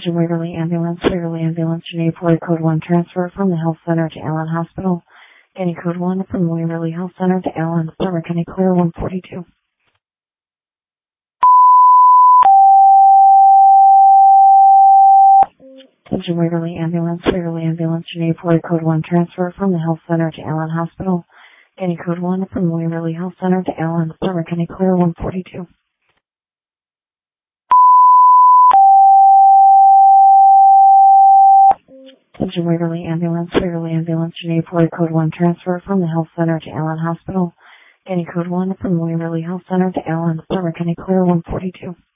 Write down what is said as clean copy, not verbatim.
Attention Waverly Ambulance, Waverly Ambulance, you need for code 1 transfer from the health center to Allen Hospital. Any code 1 from Waverly Health Center to Allen, Summer County Clear 142. Attention Waverly Ambulance, Waverly Ambulance, you need for code 1 transfer from the health center to Allen Hospital. Any code 1 from Waverly Health Center to Allen, Summer County Clear 142. Attention Waverly Ambulance, Waverly Ambulance, you need for code 1 transfer from the health center to Allen Hospital. Any code 1 from Waverly Health Center to Allen, Summer County Clear 142.